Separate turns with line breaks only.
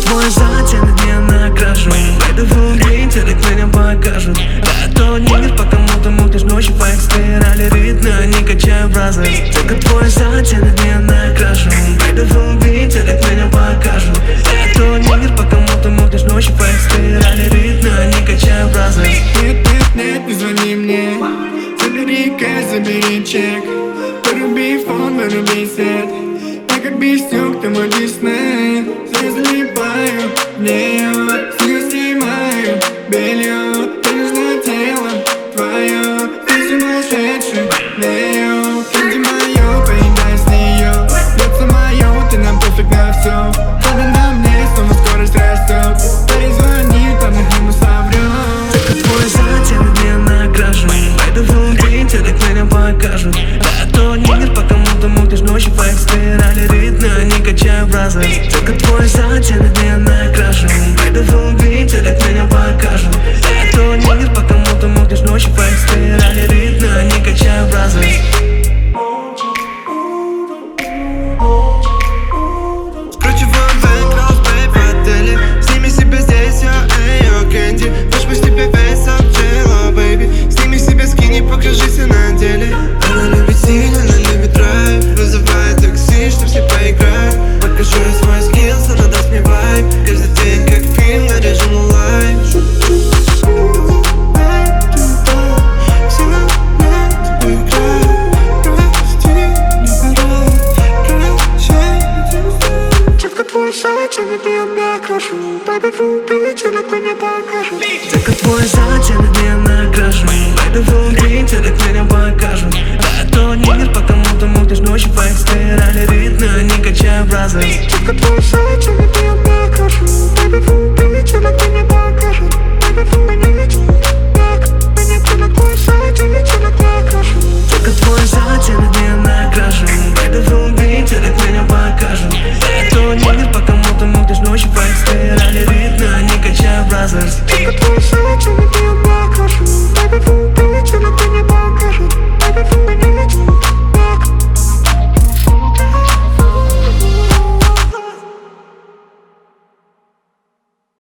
твой затянет меня накрашу. Пойду в день, телек меня покажут. Да, то не мир, по кому-то мутишь ночью по спирали ритмы, они качают в разы. Только твой затянет меня накрашу. Пойду в день, телек меня покажут. Да, то не мир, по кому-то мутишь ночью по спирали ритмы, они качают в разы.
Нет, нет, нет, не звони мне. Забери кэш, забери чек. Выруби фон, выруби свет.